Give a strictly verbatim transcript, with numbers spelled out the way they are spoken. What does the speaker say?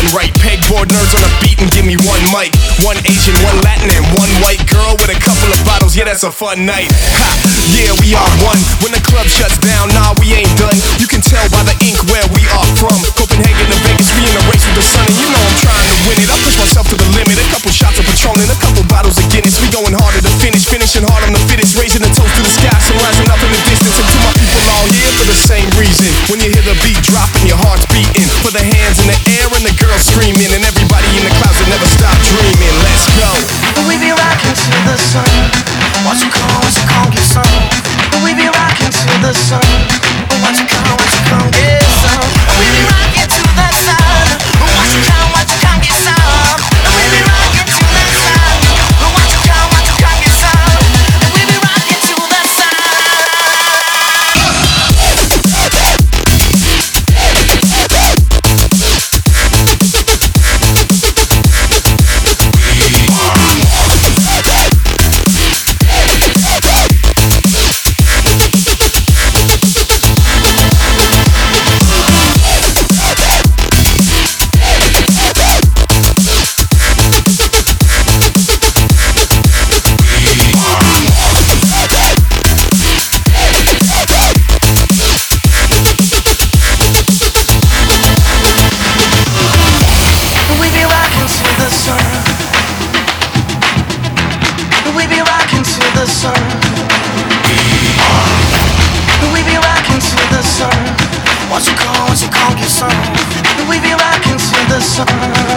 eating right. Pegboard nerds on a beat and give me one mic. One Asian, one Latin, and one white girl with a couple of bottles. Yeah, that's a fun night. Ha! Yeah, we are one. When the club shuts down, nah, we ain't done. You can tell by the ink where we are from. Copenhagen to Vegas, we in a race with the sun, and you know I'm trying to win it. I push myself to the limit. A couple shots of Patron and a couple bottles of Guinness. We going harder to finish, finishing hard on the fittest, raising the toast to the sky, so rising up in the distance. And to my people all here for the same reason. When you hear the beat dropping, your heart's beating. For the hands in the air and the girls screaming, and everybody in the clouds that never stop dreaming. Let's go. We be rocking to the sun. Watch you come, watch you come get some. We be rocking to the sun. Watch you come, watch you come get some. We be rocking to the sun. Watch you come, watch you come get some. We be rocking to the sun. Watch you come, watch you come get some. We be rocking to the sun. Watch you call, watch you call, get some. We be rocking to the sun.